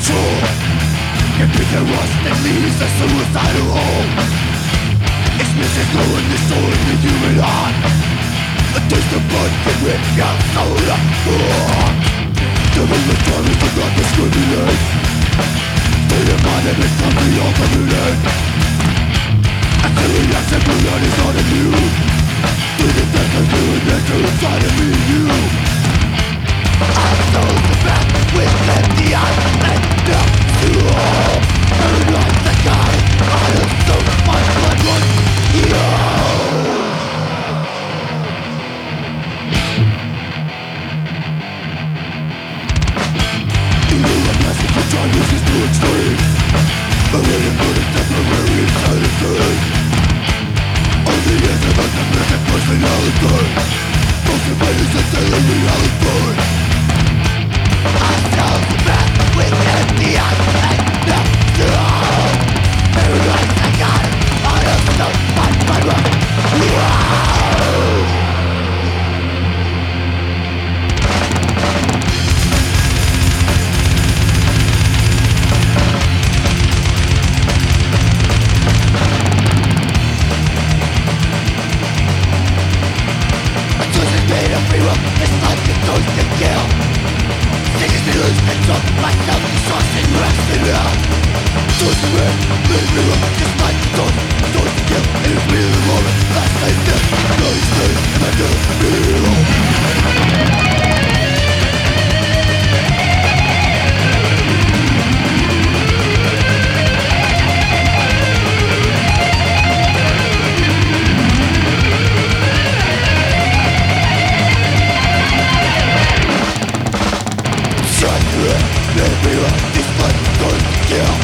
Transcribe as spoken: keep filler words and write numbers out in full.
control. It became rust that leaves a suicidal hole. Its message glowing the soul in the human heart. A taste of blood can rip your soul apart. The military forgot to discriminate. State of mind and become the ultimate. A silly acceptable that is not immune to the death of human nature inside of me and you. I sold the back with empty eyes and now to all. Paralyzed the guy, I have so much blood run here. Time is too extreme. A little bit of temporary insanity. On the edge of a committed personality. Constipated a daily reality. I fell back with empty eyes and now still paralyzed I got it. I have so much my run. Wow. It's like a ghost to kill. Taking me loose and drop myself exhausted, resting out. Towards the red, made me look just like a ghost. Ghost to kill, and it's me the moment last I still. No, you stay, and I never feel. Baby, this life is going to kill.